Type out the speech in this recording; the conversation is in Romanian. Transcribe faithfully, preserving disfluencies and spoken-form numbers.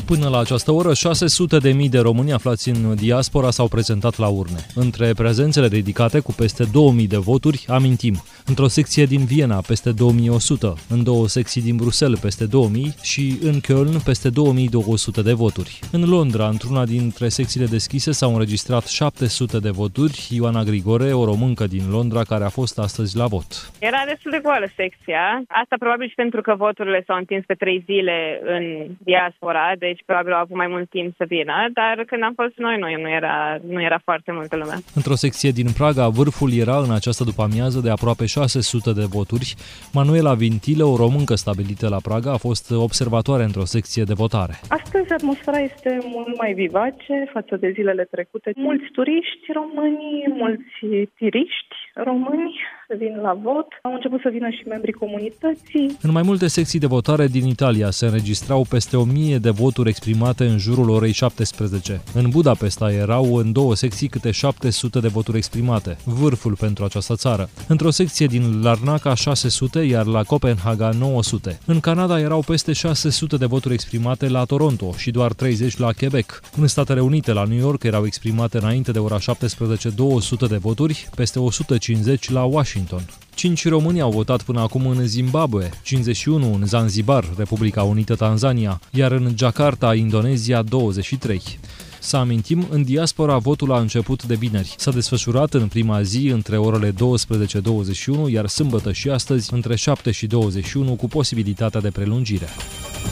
Până la această oră, șase sute de mii de români aflați în diaspora s-au prezentat la urne. Între prezențele ridicate cu peste două mii de voturi, amintim, într-o secție din Viena peste două mii o sută, în două secții din Bruxelles peste două mii și în Köln peste două mii două sute de voturi. În Londra, într-una dintre secțiile deschise, s-au înregistrat șapte sute de voturi. Ioana Grigore, o româncă din Londra, care a fost astăzi la vot. Era destul de goală secția. Asta probabil și pentru că voturile s-au întins pe trei zile în diaspora, deci probabil au avut mai mult timp să vină, dar când am fost noi, noi nu era, nu era foarte multă lume. Într-o secție din Praga, vârful era în această după-amiază de aproape șase sute de voturi. Manuela Vintile, o româncă stabilită la Praga, a fost observatoare într-o secție de votare. Astăzi atmosfera este mult mai vivace față de zilele trecute. Mulți turiști români, mulți tiriști români vin la vot. Au început să vină și membrii comunității. În mai multe secții de votare din Italia se înregistrau peste o mie de voturi exprimate în jurul orei șaptesprezece. În Budapesta erau în două secții câte șapte sute de voturi exprimate, vârful pentru această țară. Într-o secție din Larnaca șase sute, iar la Copenhaga nouă sute. În Canada erau peste șase sute de voturi exprimate la Toronto și doar treizeci la Quebec. În Statele Unite, la New York, erau exprimate înainte de ora șaptesprezece două sute de voturi, peste o sută cincizeci la Washington. Cinci români au votat până acum în Zimbabwe, cincizeci și unu în Zanzibar, Republica Unită Tanzania, iar în Jakarta, Indonezia, douăzeci și trei. Să amintim, în diaspora votul a început de vineri. S-a desfășurat în prima zi între orele douăsprezece douăzeci și unu, iar sâmbătă și astăzi între șapte și douăzeci și unu, cu posibilitatea de prelungire.